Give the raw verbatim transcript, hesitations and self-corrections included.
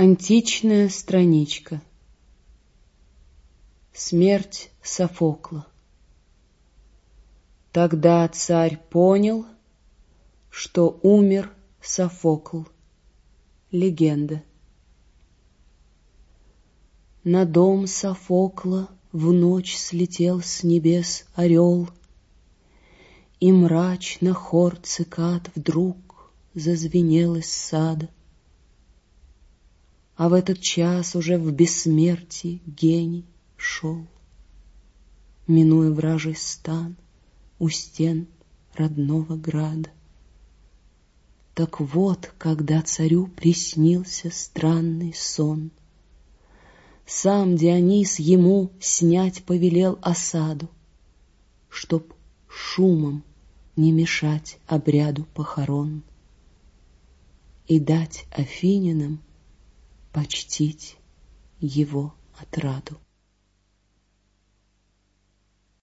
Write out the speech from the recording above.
Античная страничка. Смерть Софокла. Тогда царь понял, что умер Софокл. Легенда. На дом Софокла в ночь слетел с небес орел, и мрачно хор цикад вдруг зазвенел из сада. А в этот час уже в бессмертии гений шел, минуя вражий стан у стен родного града. Так вот, когда царю приснился странный сон, сам Дионис ему снять повелел осаду, чтоб шумом не мешать обряду похорон и дать афинянам почтить его отраду.